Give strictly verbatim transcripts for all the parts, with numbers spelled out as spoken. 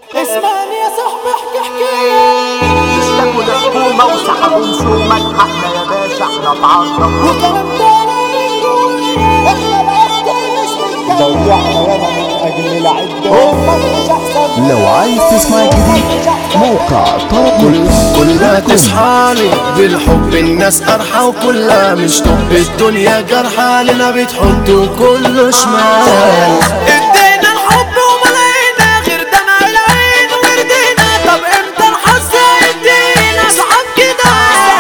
اسمعني يا صاحبي احكي حكاية اشتكوا الحكومة وسحبوا مسومة حقنا يا باشا احنا اتعرضنا وكلام تاني من جوايا احنا الأفضل مش من ضيعنا ياما من اجل العدة امك مش احسن لو عايز تسمع جديد موقع طرب كلها تصحالي بالحب الناس قرحة وكلها مش طب الدنيا جرحة لنا بتحطوا كله شمال ادينا الحب وملاقينا غير دمع العين وردينا طب امتى الحظ يدينا صحاب كده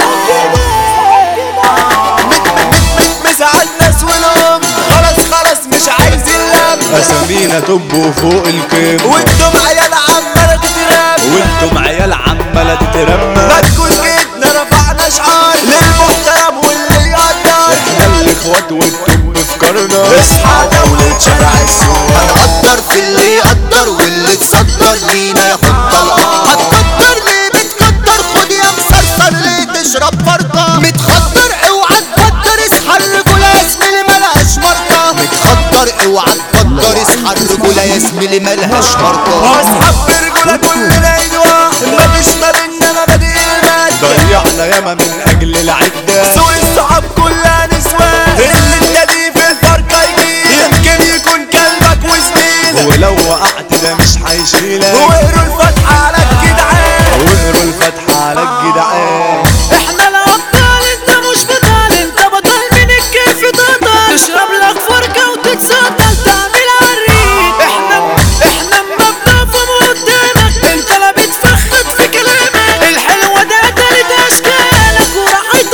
مزعل ناس ولهم خلاص خلاص مش عايز اللم اسامينا طب فوق الكيم وانتم عيال عمالة تترمى وانتم عيال عمالة تترمى ما تكون جيتنا رفعنا شعار للمحترم واللي يقدر احنا الاخوات والطب في كرنا اصحى دولة شارع السوق هنقدر في اللي يقدر واللي تصدر لينا ياخد طلقة هتقدر ليه بتقدر خد يا مسرسر ليه تشرب فرقة متخدر اوعى تقدر اصحى الرجولة يا زميلي ملهاش مرقة متخدر اوعى تقدر اصحى الرجولة يا زميلي ملهاش مرقة اصحاب الرجولة كلنا ايد واحد مفيش ما بينا مبادئ المادة ضيعنا ياما من اجل العدة سوق الصحاب كلها نسوان اللي انت دي في الفرقة يجيب يمكن يكون كلبك وزميلك ولو وقعت ده مش هيشيلك واقروا الفتحة على الجدعان واقروا الفتحة على الجدعان احنا الابطال انت مش بطل انت بطل من الكيف تقطر تشرب لك فرقة وتتسطل تعمل عريق احنا احنا اما بنقف قدامك انت لا بتفخد في كلامك الحلوة ده قتلت اشكالك وراحت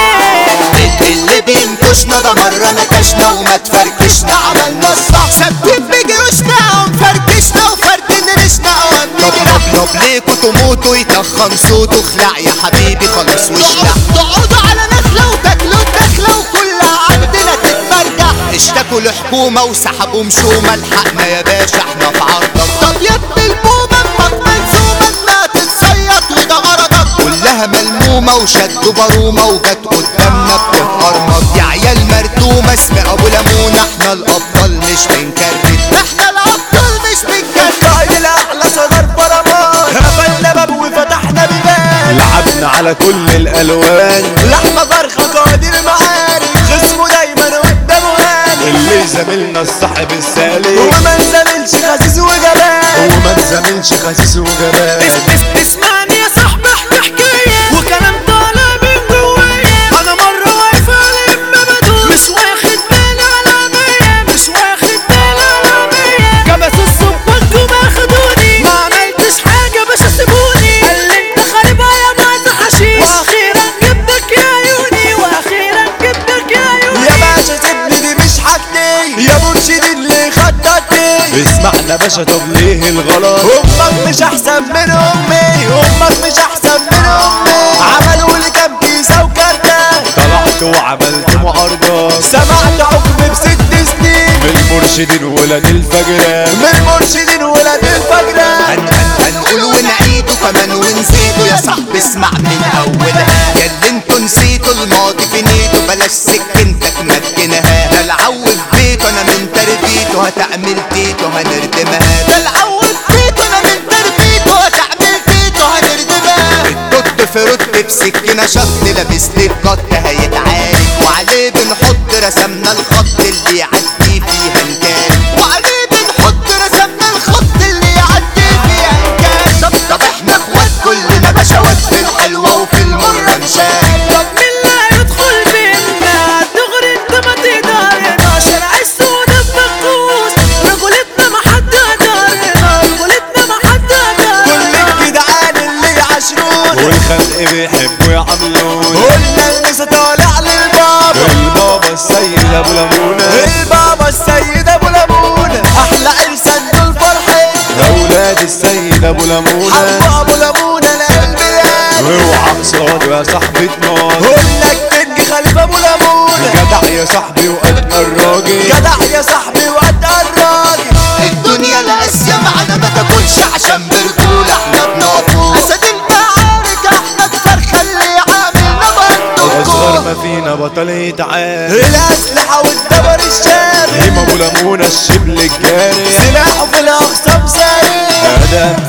عليك اللي بينكشنا ده مرة نكشنا وما تفركشنا عملنا الصح ثبت بجيوشنا ومفركشنا وفردين ريشنا وامنجنا طب ليكوا تموتوا يتخن صوته خلع يا حبيبي خلاص وشلع تقعدوا على نخلة وتاكلوا الدخلة وكلها عندنا تتمرجع اشتكوا الحكومة وسحبوا مشومة الحقنا يا باشا احنا في عرضك طب يا ابن البومة امك منزومة انها تتصيط وده غرضك كلها ملمومة وشدوا بارومة وجت قدامنا بتتقرمط يا عيال مردومة اسم ابو لمونة احنا الابطال مش بنكرر احنا الابطال مش بنكرر عيل احلى صدر فرمان قفلنا باب وفتحنا بيبان لعبنا على كل الالوان لحمة فرخة قادر معارك خصمه دايما قدامه هاني اللي زميلنا الصاحب السالك وما نزملش خسيس وجبان وما نزملش خسيس وجبان اس- اس- اسمعني يا صاحبي احكي حكاية وكلام طالع من جوايا انا مرة واقف على اما بدوق مش واخد بالي على مية مش واخد بالي على مية كبس الصباط وما خدوني ما عملتش حاجة باش سيبوني قال لي انت خاربها يا معز حشيش واخيرا جبتك يا عيوني واخيرا جبتك يا عيوني يا باشا سيبني دي مش حاجتي يا مرشد اللي خدتني اسمعنا باشا طب ليه الغلط امك مش احسن من امي امك مش احسن من امي عملوا لي كام كيسه وكارته طلعت وعملت معارضة سمعت حكم بست سنين من المرشدين ولاد الفجرة من المرشدين ولاد الفجرة هن هن هنقول ونعيد وكمان ونزيدوا يا صاحبي اسمع من اولها يا اللي انتوا نسيتوا الماضي في نيته بلاش سكنتك مكنها ده العوض بيته انا من تربيته هتعمل تيته هنردمها ده العوض بيته انا من تربيته هتعمل تيته هنردمها الدود في رد بسكينة شط لابس لي القط هيتعارك وعليه بنحط رسمنا الخط اللي يعدي فيها نكان وعليه بنحط رسمنا الخط اللي يعدي فيها نكان طب طب احنا اخوات كلنا بشوات في الحلوة وفي المرة نشان طب مين اللي هيدخل بينا دغري انت ما تقدرنا شارع السودا بمقوس رجولتنا ما حد قدرنا رجولتنا ما حد قدرنا كل الجدعان اللي يعاشرونا والخلق بيحبوا يعملون قلنا المسا طالع للبابا البابا السيد ابو لمونة البابا السيد ابو لمونة احلى عرسان دول فرحين اولاد السيد ابو لمونة حبوا ابو لمونة لقلب القلب واوعى قصاده يا صاحبي تنار قلنا الكنج خليفة ابو لمونة جدع يا صاحبي وقد الراجل جدع يا صاحبي وقد الراجل الدنيا القاسية معانا ما تاكلش عشان برجولة احنا بنقفوا اسد المعارك احنا الفرخة اللي عاملنا برضه اصغر ما فينا بطل يتعاد الاسلحة والدبر الشامل هيما ابو لمونة الشبل الجاري سلاحه في الاقسام سايق ادم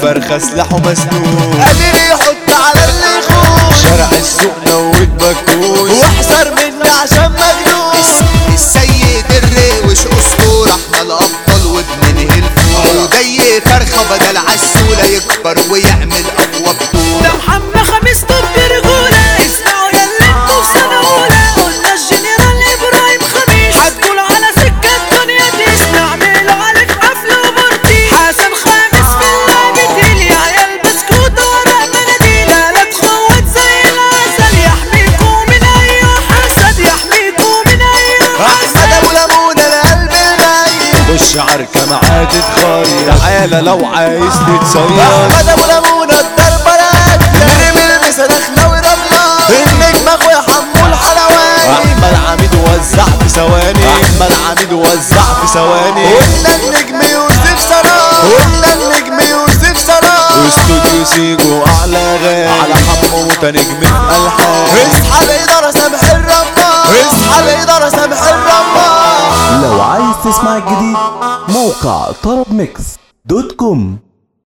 فرخة سلاحه مسنون، قادر يحط على اللي يخون، شارع السوق نوت بكوس، واحذر مني عشان مجنون. السيد الروش اسطورة، احنا الابطال وبننهي الفورة، جاي فرخة بدل عسولة يكبر ويعمل اقوى بطولة. ده محمد خميس طب رجولة، اسمعوا ياللي انتوا في سنة أولى، قلنا الجنرال إبراهيم خميس، هتقول على سكة الدنيا دي، استعملوا عليك قفل وبرتي، حسن خامس في اللعبتين، يا عيال بسكوت ورا مناديل، تلات خوات زي العسل، يحميكوا من أي حسد، يحميكوا من أي حسد. احمد ابو ليمون القلب الميت، خش عركة معاه تتخير، تعالى لو عايز تتصير. احمد ابو ليمون الضربة راكلة، نرمي المسا داخلة ورملة، النجم اخويا حمو الحلواني، احمد عميد وزع في ثواني، احمد عميد وزع في ثواني. قلنا النجم يوسف سلام، قلنا النجم يوسف سلام، استوديو سيجو اعلى غالي، على حموتة نجم الالحان. اصحى الادارة سامح الرمان، اصحى الادارة سامح الرمان. لو عايز تسمع الجديد موقع طرب ميكس دوت كوم.